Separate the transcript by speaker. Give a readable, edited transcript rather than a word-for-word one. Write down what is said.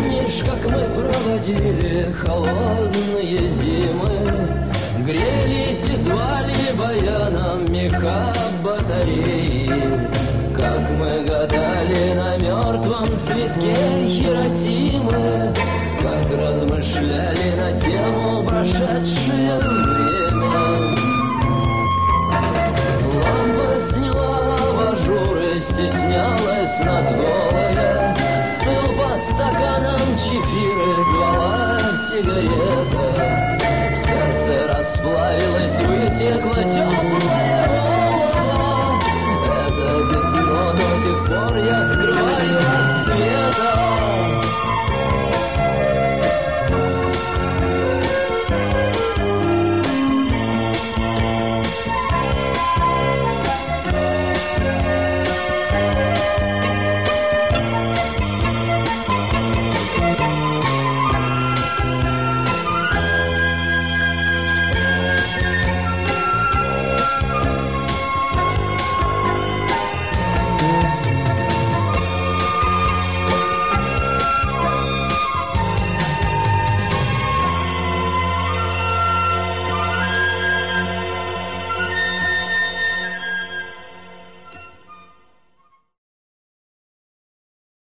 Speaker 1: Помнишь, как мы проводили холодные зимы, грелись и звали баяном меха батареи, как мы гадали на мертвом цветке Хиросимы, как размышляли на тему прошедшее время. Лампа сняла абажуры, стеснялась нас голая, стыл по стаканам чефиры, звала сигарета. Сердце расплавилось, вытекла теплая